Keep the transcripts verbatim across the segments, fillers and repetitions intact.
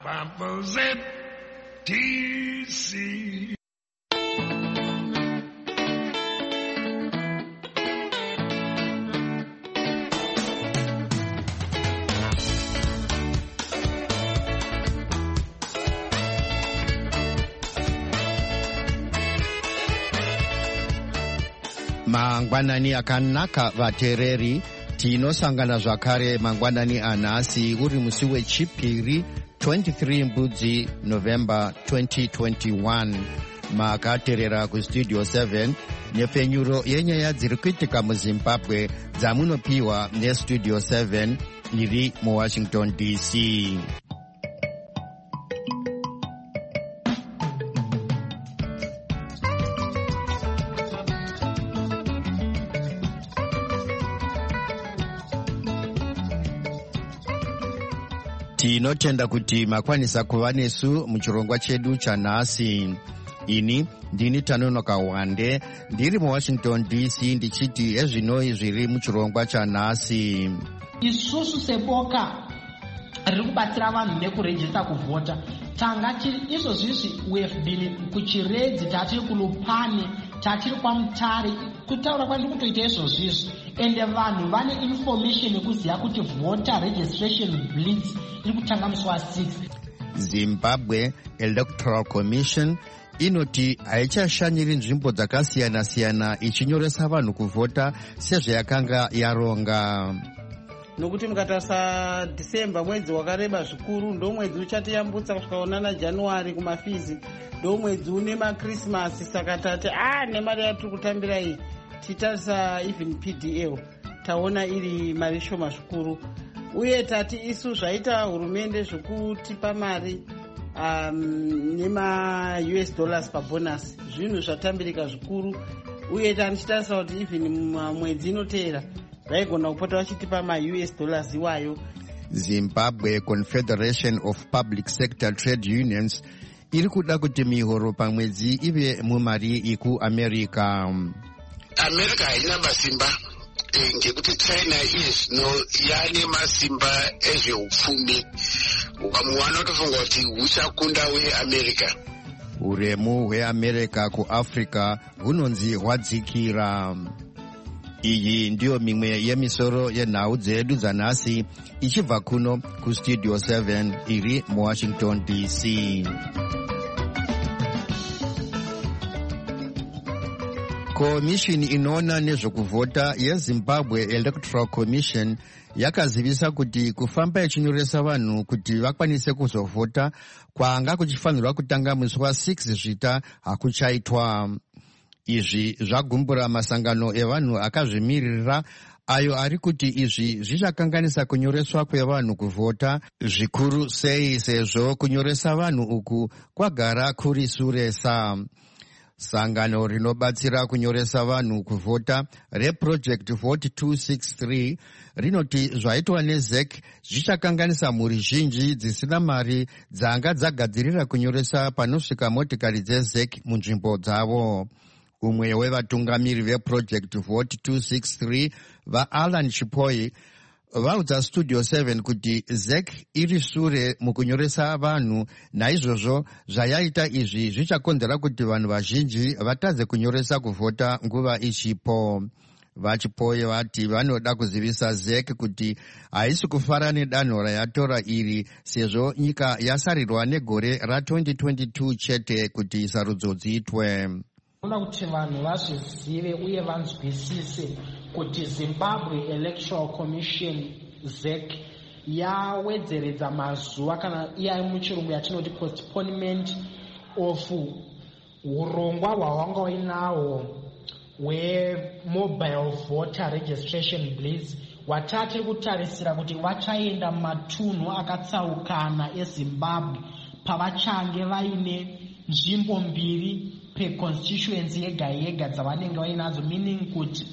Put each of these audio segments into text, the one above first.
T C. Mangwanani akanaka vatereri, tinosangana zvakare mangwanani anhasi uri musi wechipiri twenty-three mbudzi November twenty twenty-one. Makaterera kustudio seven nepfenyuro yenyaya dziri kuitika muZimbabwe dzamunopiwa nestudio seven iri muWashington D C. Tinotenda kuti makwanisa kuva nesu muchirongwa chedu chanhasi. Ini ndini Tanonoka Wande ndiri muWashington D C ndichiti ezvinoi zviri muchirongwa chanhasi. Isusu seboka riri kubatsira vanhu nekurejista kuvhota. Tanga tiri izvozvizvi we have been kuchiredzi, tatiri kulupane, tatiri kwamutare, kutaura kwandiri kutoita izvozvizvi. Ende vanhu vane information yekuziva kuti voter registration blitz iri kutanga musi wa six. Zimbabwe Electoral Commission inoti haichashanyiri nzvimbo dzakasiyana-siyana ichinyoresa vanhu kuvhota sezvayakanga yaronga. Nokuti mukatarisa December mwedzi wakareba zvikuru, ndo mwedzi uchatiyambutsa kusvikaona naJanuary kumafizi, ndo mwedzi une maKrismasi, saka tati ah nemari yatiri kutambira iyi titarisa even P D L taona iri mari shoma zvikuru. Uye tati isu zvaita hurumende zvekutipa mari um, nema U S dollars pabonus, zvinhu zvatambirika zvikuru. Uye tanichitarisa kuti even mwedzi inoteera vaigona kupota vachitipa ma U S dollars iwayo. Zimbabwe Confederation of Public Sector Trade Unions iri kuda kuti mihoro pamwedzi ive mumari ikuAmerica. America haina masimba ngekuti China izvino yane masimba ezveupfumi. Vamwe vanotofunga kuti huchakunda weAmerica. Uremu hweAmerica kuAfrica hunonzi hwadzikira. Iyi ndiyo mimwe yemisoro yenhau dzedu dzanhasi ichibva kuno kustudio seven iri muWashington D C. Komishini inoona nezvekuvhota yeZimbabwe Electoral Commission yakazivisa kuti kufamba ichinyoresa vanhu kuti vakwanise kuzovhota kwanga kuchifanirwa kutanga musi wa six zvita hakuchaitwa. Izvi zvagumbura masangano evanhu akazvimirira ayo ari kuti izvi zvichakanganisa kunyoreswa kwevanhu kuvhota, zvikuru sei sezvo kunyoresa vanhu uku kwagara kuri suresa. Sangano rinobatsira kunyoresa vanhu kuvhota reProject Vote two sixty-three rinoti zvaitwa neZ E C zvichakanganisa mhuri zhinji dzisina mari dzanga dzagadzirira kunyoresa panosvika motikari dzeZ E C munzvimbo dzavo. Umwe wevatungamiri veProject Vote two sixty-three vaAlan Chipoi vaudza Studio seven kuti Z E C iri sure mukunyoresa vanhu, naizvozvo zvayaita izvi zvichakonzera kuti vanhu vazhinji vatadze kunyoresa kuvhota nguva ichipo. VaChipoi vati vanoda kuzivisa Z E C kuti haisi kufara nedanho rayatora iri sezvo nyika yasarirwa negore ratwenty twenty-two chete kuti sarudzo dziitwe. Toda kuti vanhu vazvizive uye vanzwisise kuti Zimbabwe Electoral Commission Z E C yawedzeredza mazuva kana iya muchirungu yatinoti postponement of urongwa hwawanga uinahwo hwemobile voter registration blitz, watatiri kutarisira kuti vachaenda mumatunhu akatsaukana eZimbabwe pavachange vaine nzvimbo mbiri pe-constituency yega yega dzavanenge vainadzo, meaning kuti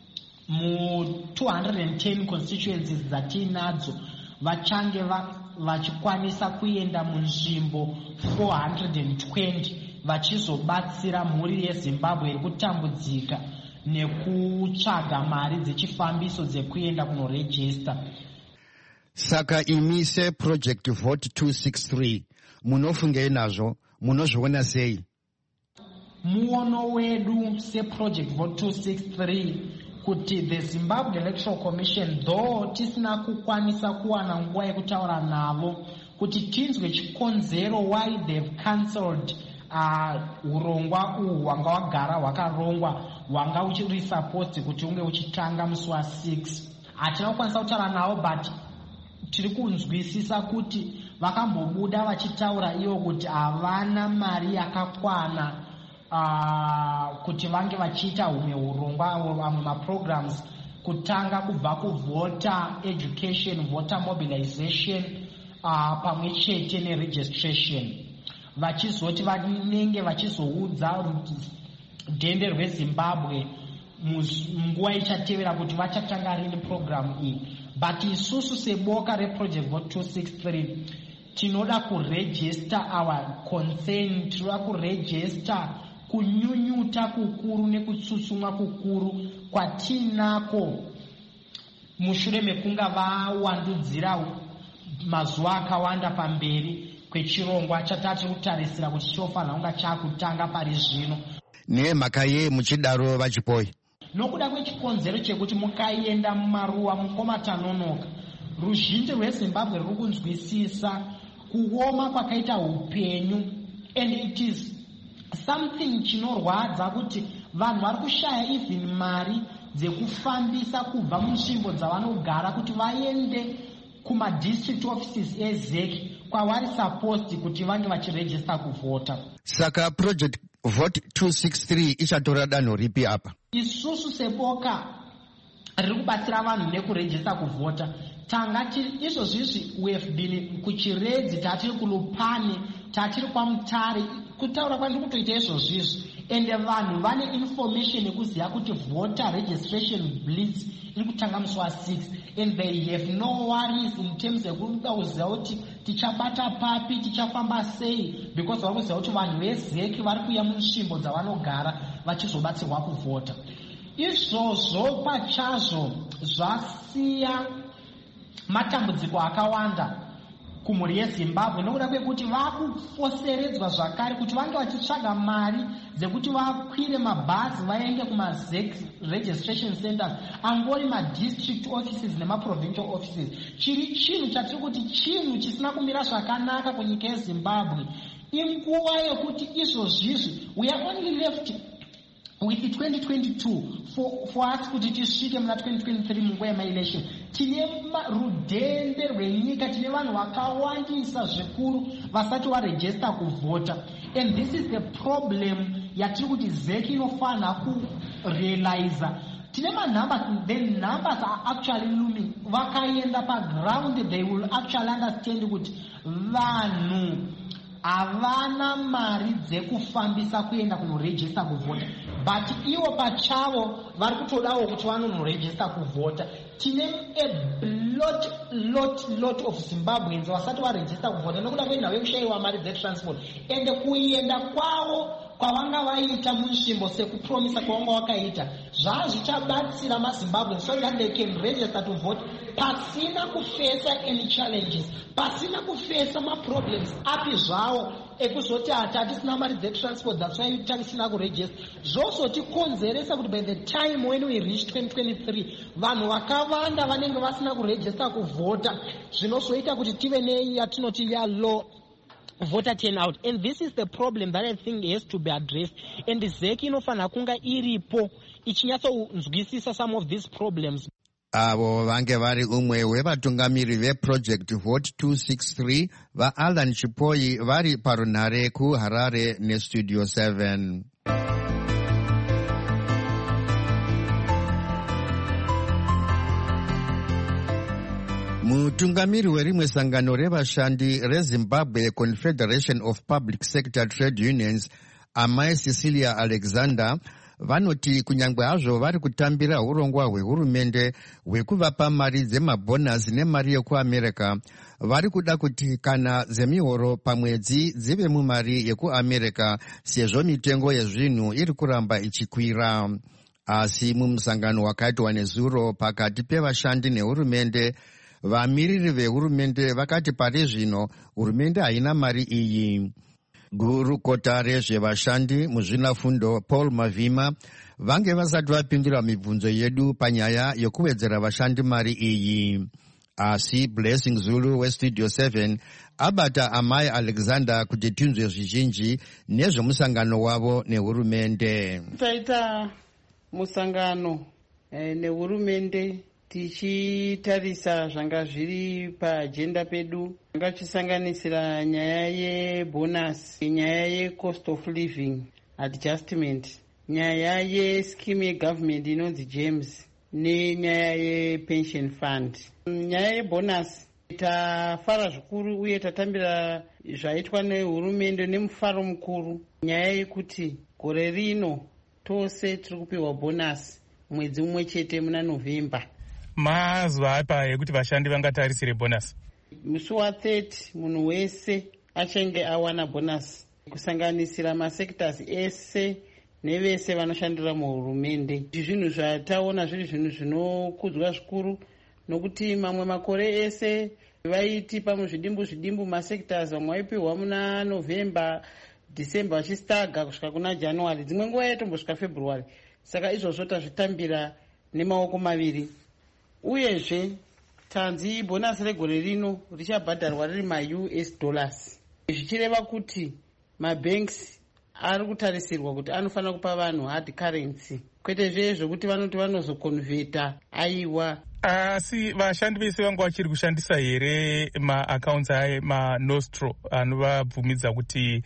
mu two hundred ten constituencies dzatiinadzo vachange vachikwanisa kuenda munzvimbo four hundred twenty vachizobatsira mhuri yeZimbabwe iri kutambudzika nekutsvaga mari dzechifambiso dzekuenda kunorejista. Saka imi seproject vote two sixty-three munofungei nazvo, munozviona sei? Muono wedu seproject vote two sixty-three kuti the Zimbabwe Electoral Commission, though tisina kukwanisa kuwana nguva yekutaura navo kuti tinzwe chikonzero why they've cancelled urongwa uh, uhu hwanga wagara hwakarongwa hwanga uchiri supposed kuti unge uchitanga musi wa six. Hatina kukwanisa kutaura navo, but tiri kunzwisisa kuti vakambobuda vachitaura ivo kuti havana mari yakakwana uh, kuti vange vachiita humwe urongwa vamwe maprograms kutanga kubva kuvoter education, voter mobilization uh, pamwe chete neregistration, vachizoti vanenge vachizoudza dhende rweZimbabwe munguva ichatevera kuti vachatanga rini program iyi. But isusu seboka reproject vote two sixty-three tinoda kuregister our consent, tinoda kuregister kunyunyuta kukuru nekutsutsumwa kukuru kwatinako mushure mekunga vawandudzira mazuva akawanda pamberi kwechirongwa chatati kutarisira kuti chofanira kunga chakutanga pari zvino. Nemhaka ye muchidaro vachipoi nokuda kwechikonzero chekuti mukaenda mumaruwa mukomatanonoka, ruzhinji rweZimbabwe ruri kunzwisisa kuoma kwakaita upenyu, and it is something chinorwadza kuti vanhu vari kushaya even mari dzekufambisa kubva munzvimbo dzavanogara kuti vaende kumadistrict offices ezeki kwavari supposed kuti vange vachiregister kuvhota. Saka project vote two sixty-three ichatora danho ripi apa? Isusu seboka riri kubatsira vanhu nekuregister kuvhota tangati izvozvizvi we have been kuchiredzi, tatiri kulupani, tatiri kwamutare, kutaura kwandiri kutoita izvozvizvi, ende vanhu vane information yekuziva kuti voter registration blitz iri kutanga musi wa six, and they have no worries in terms yekuda kuziva kuti tichabata papi, tichafamba sei, because vari kuziva kuti vanhu vezeki vari kuuya munzvimbo dzavanogara vachizobatsirwa kuvhota. Izvozvo pachazvo zvasiya matambudziko akawanda kumhuri yeZimbabwe nokuda kwekuti vakufoseredzwa zvakare kuti vange vachitsvaga mari dzekuti vakwire mabhazi vaende kumazek registration centers, angori madistrict offices nemaprovincial offices. Chiri chinhu chatiri kuti chinhu chisina kumira zvakanaka kunyika yeZimbabwe. Inguva yekuti izvozvizvi we are only left with the twenty twenty-two for, for us kuti tisvike muna twenty twenty-three munguva yemaelection. Tine rudende rwenyika, tine vanhu vakawandisa zvikuru vasati varegister kuvhota, and this is the problem yatiri kuti zeki inofanira kurealize. Tine manumber, the numbers are actually looming. Vakaenda paground, they will actually understand kuti vanhu havana mari dzekufambisa kuenda kunoregister kuvhota, but ivo pachavo vari kutodawo kuti vanonoregister kuvhota. Tine a lot lot lot of Zimbabweans vasati varegister kuvhota nokuda kwenhau yekushayiwa mari dzetransport, ende kuenda kwavo kwavanga vaita munzvimbo sekupromisa kwavanga vakaita zvazvichabatsira maZimbabwe so that they can register to vote pasina kufesa any challenges, pasina kufesa maproblems api zvavo ekuzoti hati hatisina mari dzetransport, that's why tatisina kuregister. Zvozotikonzeresa kuti by the time when we reach twenty twenty-three vanhu vakawanda vanenge vasina kuregister kuvhota, zvinozoita kuti tive nei yatinoti ya low voter turnout, and this is the problem that I think has to be addressed, and zeki inofanira kunga iripo ichinyatsonzwisisa some of these problems. Avo vange vari umwe wevatungamiri veproject vote two sixty-three vaAlan Chipoi vari parunhare kuHarare nestudio seven. Mutungamiri werimwe sangano revashandi reZimbabwe Confederation of Public Sector Trade Unions, Amai Cecilia Alexander, vanoti kunyangwe hazvo vari kutambira urongwa hwehurumende hwekuvapa mari dzemabhonasi nemari yekuAmerica, vari kuda kuti kana dzemihoro pamwedzi dzive mumari yekuAmerica sezvo mitengo yezvinhu iri kuramba ichikwira. Asi mumusangano wakaitwa nezuro pakati pevashandi nehurumende, vamiriri vehurumende vakati pari zvino hurumende haina mari iyi. Gurukota rezvevashandi muzvinafundo Paul Mavima vange vasati vapindura mibvunzo yedu panyaya yokuwedzera vashandi mari iyi. Asi Blessing Zulu weStudio seven abata amai Alexander kuti tinzwe zvizhinji nezvemusangano wavo nehurumende. Taita musangano eh, nehurumende tichitarisa zvanga zviri paajenda pedu, ngachisanganisira nyaya yebonus, nyaya yecost of living adjustment, nyaya yescheme yegovernment inonzi James, nenyaya yepension fund. Nyaya yebonus tafara zvikuru uye tatambira zvaitwa nehurumende nemufaro mukuru, nyaya yekuti gore rino tose tiri kupiwa bonus mwedzi umwe chete muna November. Mazuva apa ekuti vashandi vangatarisire bonus? Musi wa-thirty munhu wese achange awana bonus, kusanganisira masekitasi ese nevese vanoshandira muhurumende. Zvinhu zvataona zviri zvinhu zvinokudzwa zvikuru, nokuti mamwe makore ese vaitipa muzvidimbu zvidimbu masekitasi, vamwe vaipiwa muna November, December vachistaga kusvika kuna January, dzimwe nguva yatombosvika February. Saka izvozvo tazvitambira nemaoko maviri. Uyezve tanzi bonasi regore rino richabhadharwa riri ma-U S dollars, zvichireva kuti mabanks ari kutarisirwa kuti anofanira kupa vanhu hard currency, kwete zve zvokuti vanoti vanozokonvheta. Aiwa, asi vashandi vese vanga vachiri kushandisa here maaccounts aye maNostro anovabvumidza kuti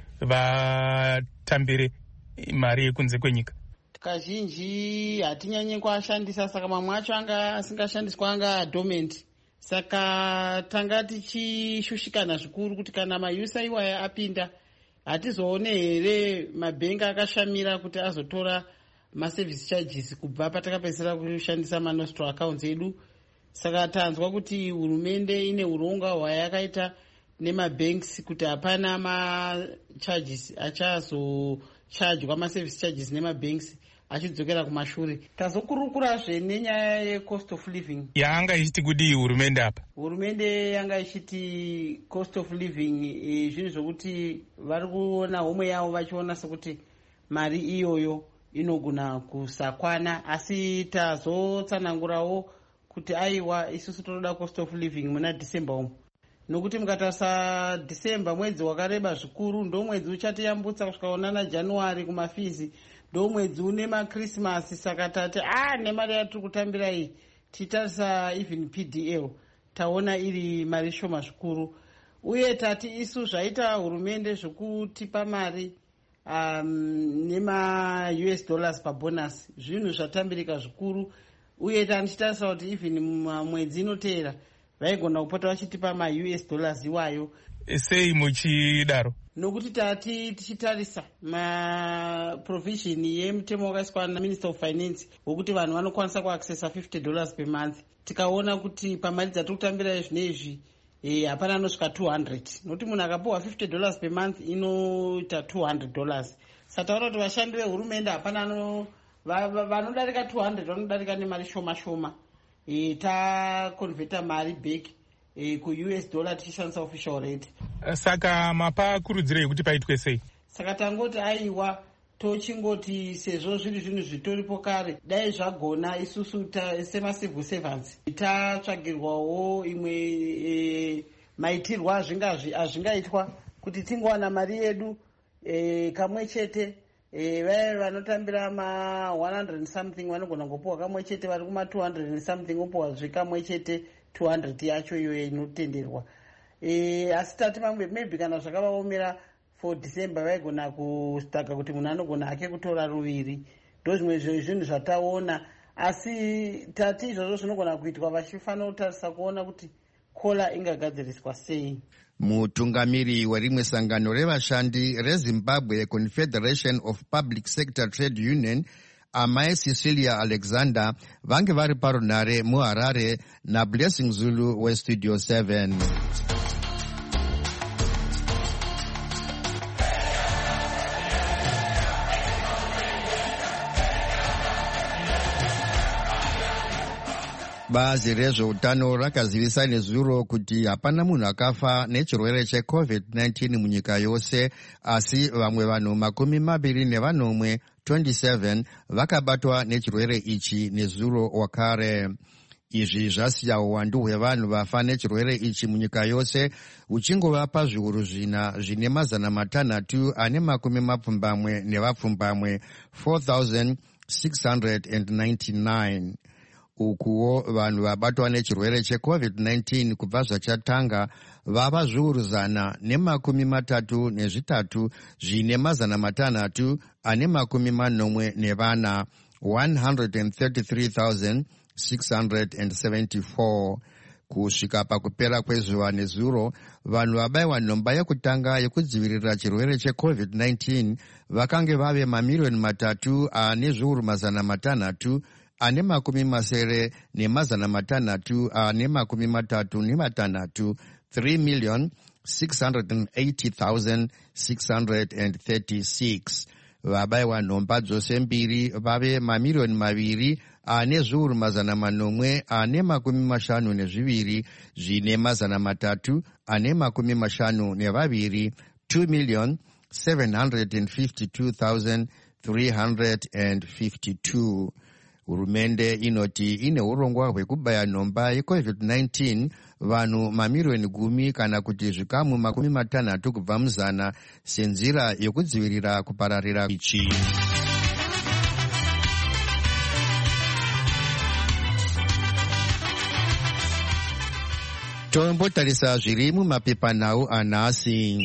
vatambire mari yekunze kwenyika? Kazhinji hatinyanyi kuashandisa, saka mamwe acho anga asingashandiswa anga adormant. Saka tanga tichishushikana zvikuru kuti kana mayusa iwaya apinda hatizoone here mabhengi akashamira kuti azotora maservice charges kubva patakapedzisira kushandisa maNostro accounts edu. Saka tanzwa kuti hurumende ine uronga hwayakaita nemabanks kuti hapana macharges achazochajwa, maservice charges nemabanks achidzokera kumashure. Tazokurukurazve nenyaya yecost of living yanga ichiti kudi hurumende apa. Hurumende yanga ichiti cost of living e, zvinhu zvokuti vari kuona homwe yavo vachiona sekuti mari iyoyo inogona kusakwana, asi tazotsanangurawo kuti aiwa isusu toda cost of living muna December umu, nokuti mukatarisa December mwedzi wakareba zvikuru, ndo mwedzi uchatiyambutsa kusvika kunana January kumafizi, ndo mwedzi une maKrismasi. Saka tati ah nemari yatiri kutambira iyi titarisa even P D L taona iri mari shoma zvikuru. Uye tati isu zvaita hurumende zvokutipa mari um, nema-U S dollars pabonus zvinhu zvatambirika zvikuru. Uye tandichitarisa kuti even mwedzi inoteera vaigona kupota vachitipa ma-U S dollars iwayo. Sei muchidaro? Nokuti tati tichitarisa maprovision yemutemo wakaiswa naMinister of Finance wokuti vanhu vanokwanisa kuaccessa fifty dollars per month, tikaona kuti pamari dzatiri kutambira zvinezvi hapana e, anosvika two hundred, nokuti munhu akapiwa fifty dollars per month inoita two hundred dollars. Sataura kuti vashandi vehurumende hapana ano vanodarika two hundred vanodarika nemari shoma shoma. E, takonvheta mari back e, ku-U S dollar tichishandisa official rate. Saka mapa kurudziro yekuti paitwe sei? Saka tangoti aiwa tochingoti sezvo zviri zvinhu zvitoripo kare, dai zvagona isusu semacivil servants tatsvagirwawo imwe e, maitirwa azvingaitwa kuti tingowana mari yedu e, kamwe chete. E, vaya vanotambira ma one hundred and something vanogona kupiwa kamwe chete, vari kuma two hundred and something opiwa zve kamwe chete two hundred yacho iyoyo inotenderwa. E, asi tati mamwe maybe kana zvakavaomera for December vaigona kustaga kuti munhu anogona hake kutora ruviri. Ndo zvimwe zvinhu zvataona, asi tati izvozvo zvinogona kuitwa vachifanira kutarisa kuona kuti kola ingagadziriswa sei. Mutungamiri werimwe sangano revashandi reZimbabwe Confederation of Public Sector Trade Union, amai Cecilia Alexander vange vari parunhare muHarare naBlessing Zulu weStudio seven. Bazi rezveutano rakazivisa nezuro kuti hapana munhu akafa nechirwere checovid nineteen munyika yose, asi vamwe vanhu makumi maviri nevanomwe twenty-seven vakabatwa nechirwere ichi nezuro wakare. Izvi zvasiya uwandu hwevanhu vafa nechirwere ichi munyika yose uchingova pazviuru zvina zvine mazana matanhatu ane makumi mapfumbamwe nevapfumbamwe four thousand six hundred ninety-nine. Ukuwo vanhu vabatwa nechirwere checovid nineteen kubva zvachatanga vava zviuru zana nemakumi matatu nezvitatu zvine mazana matanhatu ane makumi manomwe nevana one hundred thirty-three thousand six hundred seventy-four. Kusvika pakupera kwezuva nezuro, vanhu vabaiwa nhomba yekutanga yekudzivirira chirwere checovid nineteen vakange vave mamiliyoni matatu ane zviuru mazana matanhatu ane makumi masere nemazana matanhatu ane makumi matatu nematanhatu three million six hundred eighty thousand six hundred thirty-six. Vabaiwa nhomba dzose mbiri vave mamiliyoni maviri ane zviuru mazana manomwe ane makumi mashanu nezviviri zvine mazana matatu ane makumi mashanu nevaviri two million seven hundred fifty-two thousand three hundred fifty-two. Hurumende inoti ine urongwa hwekubaya nhomba yecovid nineteen vanhu mamiliyoni gumi kana kuti zvikamu makumi matanhatu kubva muzana senzira yekudzivirira kupararira ichi. Tombotarisa zviri mumapepanhau anhasi.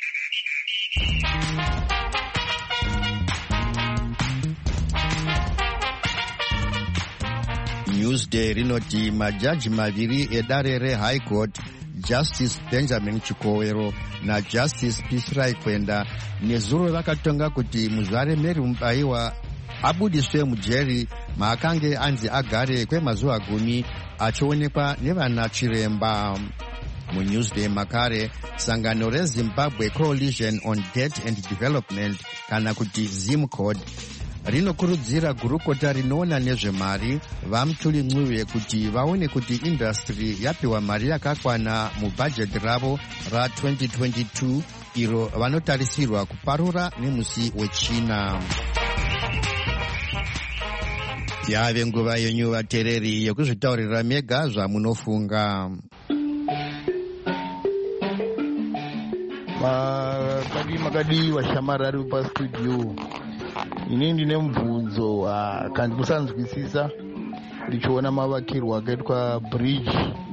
Newsday rinoti majaji maviri edare reHigh Court, Justice Benjamin Chikowero naJustice Pisrai Kwenda, nezuro vakatonga kuti muzvare Mary Mubaiwa abudiswe mujeri maakange anzi agare kwemazuva gumi achionekwa nevana chiremba. MuNewsday makare, sangano reZimbabwe Coalition on Debt and Development kana kuti ZimCode rinokurudzira gurukota rinoona nezvemari vaMutuli Mwiwe kuti vaone kuti industry yapiwa mari yakakwana mubhajeti ravo ratwenty twenty-two iro vanotarisirwa kuparura nemusi wechina. Yave nguva yenyu vatereri yekuzvitaurira mega zvamunofunga. Makadi makadi washamarari pastudio. Ini ndine mubvunzo kandi kusanzwisisa ndichiona mavakirwa akaitwa bridge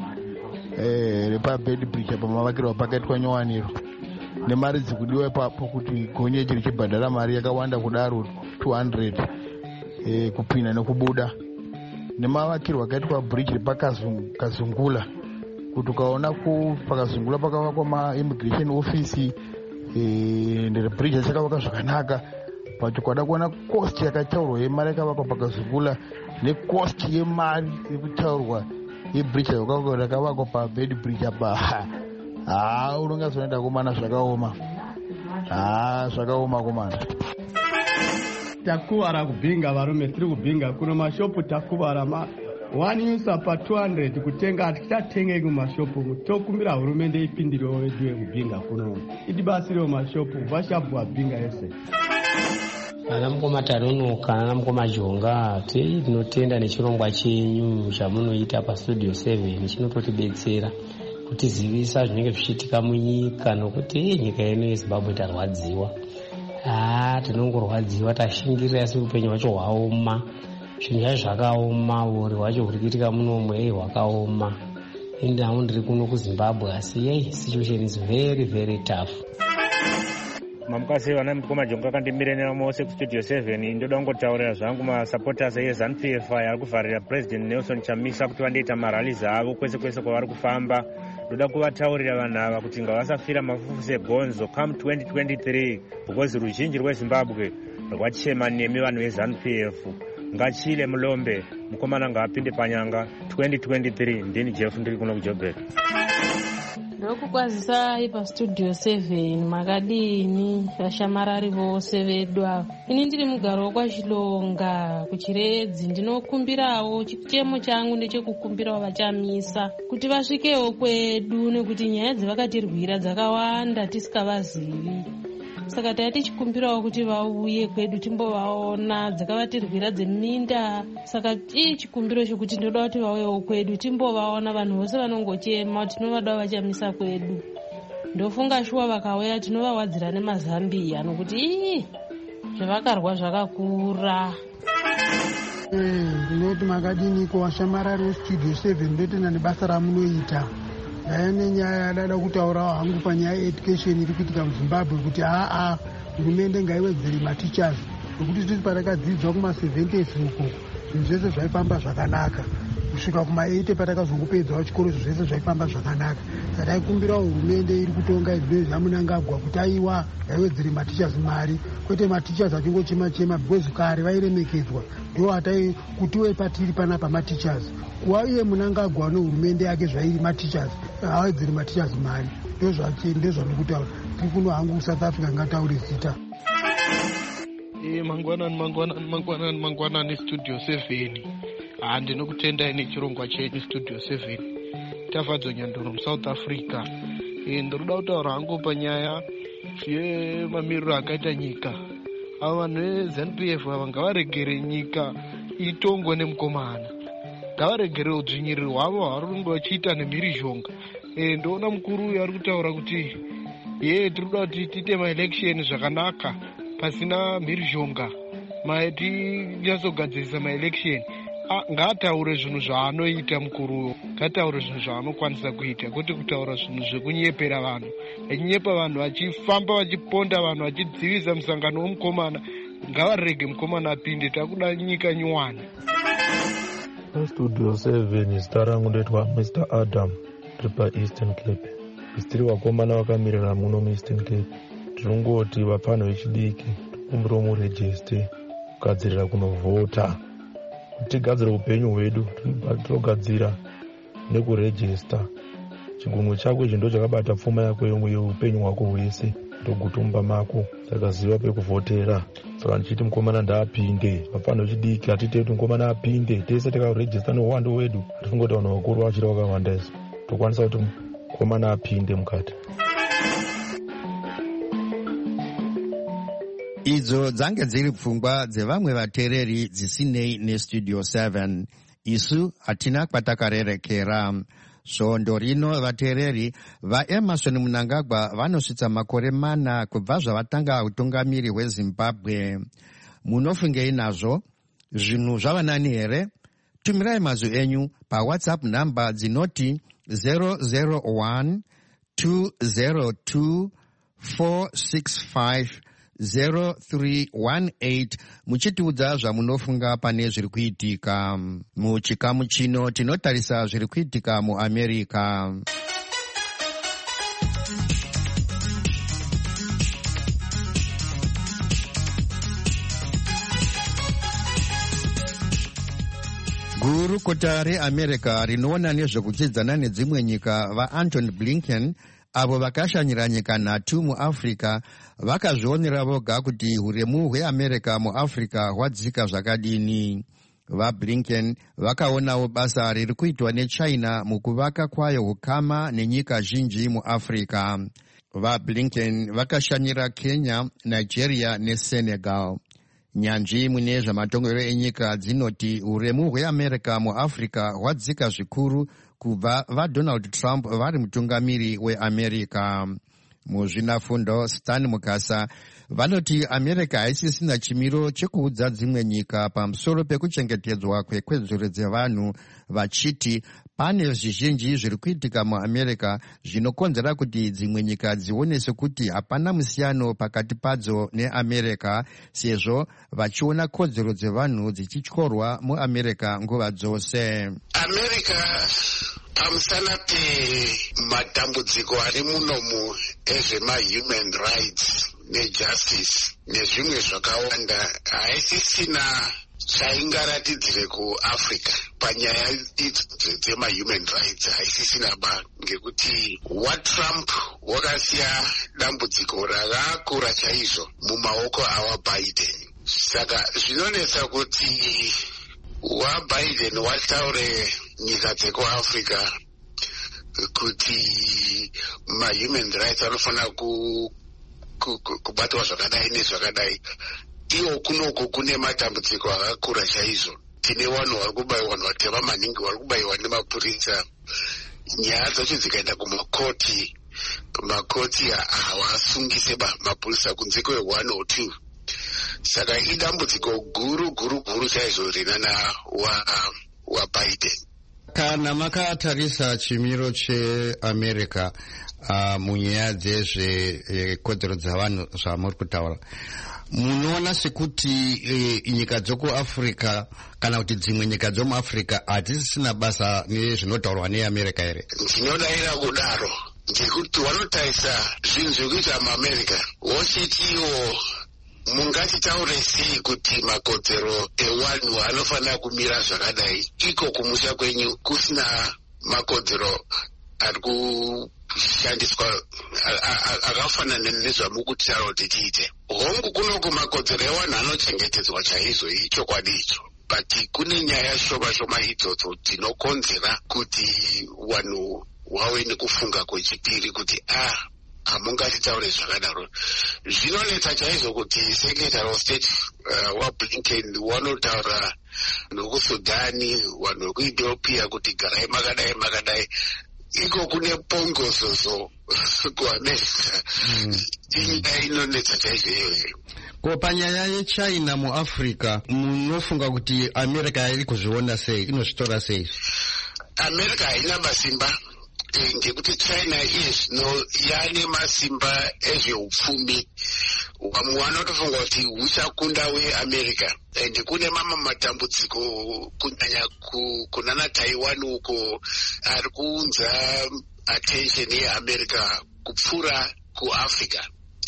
eh repaBed Bridge apa mavakirwa pakaitwa Nyowaniro nemari dzikudiwa ipapo kuti gonye chiri chibhadhara mari yakawanda kudaro two hundred eh kupinda nekubuda nemavakirwa akaitwa bridge repakazungula kuti ukaona ku pakazungula pakavakwa ma immigration office eh ndere bridge chakavaka zvakanaka pacho kwada kuona cost yakataurwa yemari yakavakwa pakazungula necost yemari yekutaurwa yebridge yakavakwa paBed Bridge apa ah unonga zoenda kumana zvakaoma ah zvakaoma kumana. Takuvara kubhinga varume tiri kubhinga kuno mashopu takuvara ma one use pa two hundred kutenga atitatenge kumashopu tokumbira hurumende ipindirewo wedu wekubhinga kuno idibasire mashopu vashapu wabhinga yese. Ana mukoma tarunuka ana mukoma jonga tinotenda nechirongwa chenyu chamunoita pastudio seven chinototibetsera kutizivisa zvinenge zvichiitika munyika nokuti nyika yenu yeZimbabwe tarwadziwa. Ah tinongorwadziwa tashingirira asi upenyu hwacho hwaoma zvinhu zvacho zvakaoma uri hwacho huri kuitika munomwe hwakaoma ende nawo ndiri kuno kuZimbabwe asi yei situation is very very tough. Mamukasi vana mukoma jonga kandimirena mose kustudio seven ndoda kungotaurira zvangu masupporters eZANU-P F ari kuvharira President Nelson Chamisa kuti vandoita marallies avo kwese kwese kwavari kufamba. Ndoda kuvataurira vanhu ava kuti ngavasafira mafufu segonzo come twenty twenty-three because ruzhinji rweZimbabwe rwachema nemi vanhu veZANU-P F. Ngachile mulombe mukomana ngaapinde panyanga twenty twenty-three ndini Jeff ndiri kuno kuJoburg. Ndokukwazisai pastudio seven makadini vashamarari vose vedu ava. Ini ndiri mugaro wokwachilonga kuchiredzi. Ndinokumbirawo chichemo changu ndechekukumbirawo vachamisa kuti vasvikewo kwedu nekuti nyaya dzavakatirwira dzakawanda tisikavazivi. Saka taya tichikumbirawo kuti vauye kwedu timbovaona dzakavatirwira dzeminda. Saka ii chikumbiro chokuti ndoda kuti vauyewo kwedu timbovaona vanhu vose vanongochema tinovada vachamisa kwedu. Ndofunga shuwa vakauya tinovawadzira nemazambiya nokuti ii zvavakarwa zvakakura. Ndinoti makadini kuwashamarari westudio seven ndotenda nebasa ramunoita. Ndaya nenyaya dada kutaurawo hangu panyaya yeeducation iri kuitika muZimbabwe kuti aa hurumende ngaiwedzere matichers nokuti tiri patakadzidzwa kuma-seventies uko zvinhu zvese zvaifamba zvakanaka kusvika kuma-eighty patakazongopedzwawo chikoro zvese zvaifamba zvakanaka. Saka taikumbirawo hurumende iri kutonga izvino zvamunangagwa kuti aiwa ngaiwedzere matichers mari kwete matichers achingochema-chema because kare vairemekedzwa ndo hatai kutiwe patiri panapa matichers kuva iye munangagwa nehurumende yake zvairi matichers havawedzere matichers mari ndozvanokutaura tiri kuno hangu South Africa ngataure zita. mangwanani mangwanani mangwanani mangwanani studio seven handinokutendai nechirongwa chenyu studio seven tafadzwa nyandoro muSouth Africa. Ndinoda kutaura hangu panyaya yemamiriro akaita nyika. Ava vanhu veZanu P F ava ngavaregere nyika itongwe nemukomana, ngavaregere udzvinyiriri hwavo hwavanenge vachiita nemhirizhonga. Ndoona mukuru uyu ari kutaura kuti ye tiri kuda kuti tiite maelection zvakanaka pasina mhirizhonga, tinyatsogadzirisa maelection. Ngaataure zvinhu zvaanoita mukuru uyo, ngaataure zvinhu zvaanokwanisa kuita, kwete kutaura zvinhu zvekunyepera vanhu, vachinyepa vanhu, vachifamba vachiponda vanhu, vachidzivisa musangano womukomana. Ngavarege mukomana apinde, takuda nyika nyuwani. Studio seven zita rangu ndoitwa Mister Adam, tiri paEastern Cape. Tiri vakomana vakamirira muno muEastern Cape. Tinongoti vapano vechidiki tikumbirawo murejiste kugadzirira kunovhota, tigadzira upenyu hwedu, tinogadzira nekurejista. Chigunwe chako ichi ndo chakabata pfuma yako yomwe upenyu hwako hwese, ndokutumba mako sakaziva pekuvhotera. Saka ndichiti mukomana ndaapinde, vapano vechidiki hatite kuti mukomana apinde, tese takarejista neuhwando hwedu, hatifungoti vanhu vakuru vachiri vakawanda isu, tokwanisa kuti mukomana apinde mukati. Idzo dzange dziri pfungwa dzevamwe vateereri dzisinei nestudio seven. Isu hatina kwatakarerekera. Svondo rino vateereri vaEmerson Mnangagwa vanosvitsa makore mana kubva zvavatanga utungamiri hweZimbabwe. Munofungei nazvo? Zvinhu zvava nani here? Tumirai mazwi enyu paWhatsApp namba dzinoti zero zero one two zero two four six five zero three one eight muchitiudza zvamunofunga pane zviri kuitika. Muchikamu chino tinotarisa zviri kuitika muAmerica. Gurukota reAmerica rinoona nezvekuchidzana nedzimwe nyika vaAntony Blinken avo vakashanyira nyika nhatu muAfrica vakazvionera voga kuti huremu hweAmerica muAfrica hwadzika zvakadini. VaBlinken vakaonawo basa riri kuitwa neChina mukuvaka kwayo hukama nenyika zhinji muAfrica. VaBlinken vakashanyira Kenya, Nigeria neSenegal. Nyanzvi mune zvamatongero enyika dzinoti huremu hweAmerica muAfrica hwadzika zvikuru kubva vaDonald Trump vari mutungamiri weAmerica. Muzvinafundo Stan Mukasa vanoti America haisisina chimiro chekuudza dzimwe nyika pamusoro pekuchengetedzwa kwekodzero dzevanhu, vachiti pane zvizhinji zviri kuitika muAmerica zvinokonzera kuti dzimwe nyika dzione sekuti hapana musiyano pakati padzo neAmerica, sezvo vachiona kodzero dzevanhu dzichityorwa muAmerica nguva dzose. America pamusana pematambudziko ari munomu ezvema-human rights nejustice nezvimwe zvakawanda haisisina chaingaratidzire kuafrica panyaya dzemahuman rights haisisina ba, ngekuti watrump wakasiya dambudziko rakakura chaizvo mumaoko awabiden. Saka zvinonetsa kuti waBiden wataure nyika dzekuafrica kuti mahuman rights anofanira ku kubatwa zvakadai nezvakadai. Iwo kunoko kune matambudziko akakura chaizvo. Tine vanhu vari kubayiwa, vanhu vatema maningi vari kubayiwa nemapurisa. Nyaya dzacho dzikaenda kumakoti, makoti hawasungise ba mapurisa kunze kwe one or two. Saka idambudziko guru guru guru chaizvo rinana wa wa Biden. Kana makatarisa chimiro cheAmerica uh, munyaya dzezvekodzero uh, dzavanhu zvamuri kutaura, munoona sekuti uh, nyika dzokuafrica kana kuti dzimwe nyika dzomuafrica hatisisina basa nezvinotaurwa neAmerica here? Ndinodavira kudaro ngekuti vanotarisa zvinhu zvekuita muAmerica wochitiwo mungatitaure sei kuti makodzero ewanhu anofanira kumira zvakadai iko kumusha kwenyu kusina makodzero ari kushandiswa akafanana nezvamukutaura kuti tiite. Hongu kunoko makodzero ewanhu anochengetedzwa chaizvo, ichokwadi icho, but kune nyaya shoma shoma idzodzo dzinokonzera kuti wanhu wave nekufunga kwechipiri kuti ah hamungatitaure zvakadaro. Zvinonetsa chaizvo kuti secretary of state uh, waBlinken wanotaura nokusudhani, vanhu vekuethiopia kuti garai makadai makadai, iko kune pongozozo kuAmerica. Inyaya inonetsa chaizvo iyoyo. Ko panyaya yeChina muAfrica munofunga kuti America iri kuzviona sei, inozvitora sei? America haina masimba ngekuti China izvino yane masimba ezveupfumi. Vamwe vanotofunga kuti huchakunda weAmerica, and kune mama matambudziko kunyanya kunana Taiwan uko ari kuunza attention yeAmerica kupfuura kuAfrica.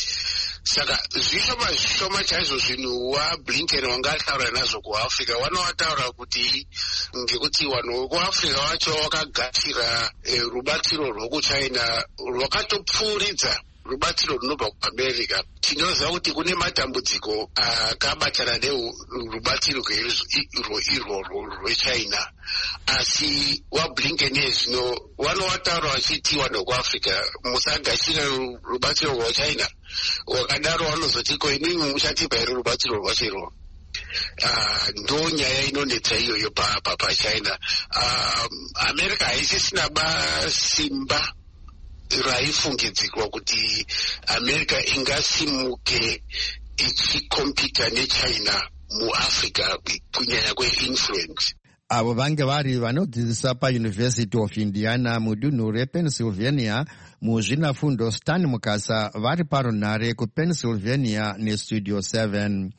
Saka zvishoma zvishoma chaizvo zvinhu waBlinken wanga ataura nazvo kuAfrica, vanovataura kuti ngekuti vanhu vekuAfrica vacho vakagashira e, rubatsiro rwokuChina rwakatopfuuridza rubatsiro runobva kuAmerica. Tinoziva kuti kune matambudziko akabatana nerubatsiro irworwo rweChina, asi waBlinken ezvino vanovataura vachiti vanhu vekuAfrica musagashira rubatsiro rwaChina, wakadaro vanozoti ko inini muchatipa here rubatsiro rwacho irwo. Uh, ndo nyaya inonetsa iyoyo paChina. Pa uh, America haisisina basimba raifungidzirwa kuti America ingasimuke ichikompita neChina muAfrica kunyanya kweinfluence. Avo vange vari vanodzidzisa paUniversity of Indiana mudunhu rePennsylvania muzvinafundo Stan Mukasa vari parunhare kuPennsylvania neStudio seven.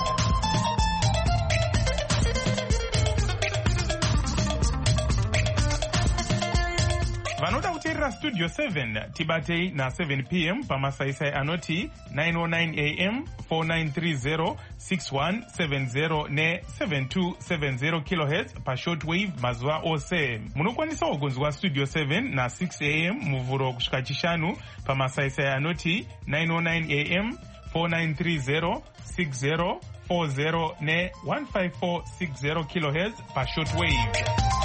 Vanoda kuteerera Studio seven tibatei na seven p m pamasaisai anoti nine oh nine a m four nine three zero six one seven zero ne seven two seven zero kilohertz pa shortwave mazuva ose. Munokwanisa kugonzwa Studio seven na six a m muvhuro kusvika chishanu pamasaisai anoti nine oh nine a m four nine three zero six zero four zero ne one five four six zero kilohertz pa shortwave.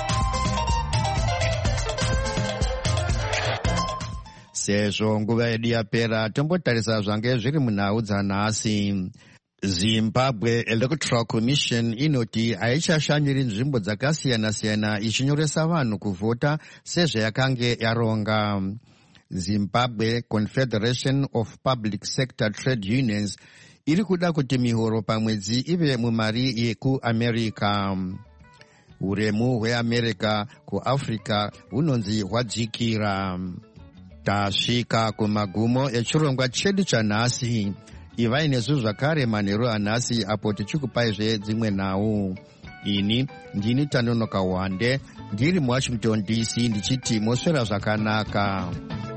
Sezvo nguva yedu yapera, tombotarisa zvange zviri munhau dzanhasi. Zimbabwe Electoral Commission inoti haichashanyiri nzvimbo dzakasiyana-siyana ichinyoresa vanhu kuvhota sezvayakange yaronga. Zimbabwe Confederation of Public Sector Trade Unions iri kuda kuti mihoro pamwedzi ive mumari yekuAmerica. Uremu hweAmerica kuAfrica hunonzi hwadzikira. Tasvika kumagumo echirongwa chedu chanhasi. Ivai nesu zvakare manheru anhasi apo tichikupaizve dzimwe nhau. Ini ndini Tanonoka Wande ndiri muWashington D C ndichiti moswera zvakanaka.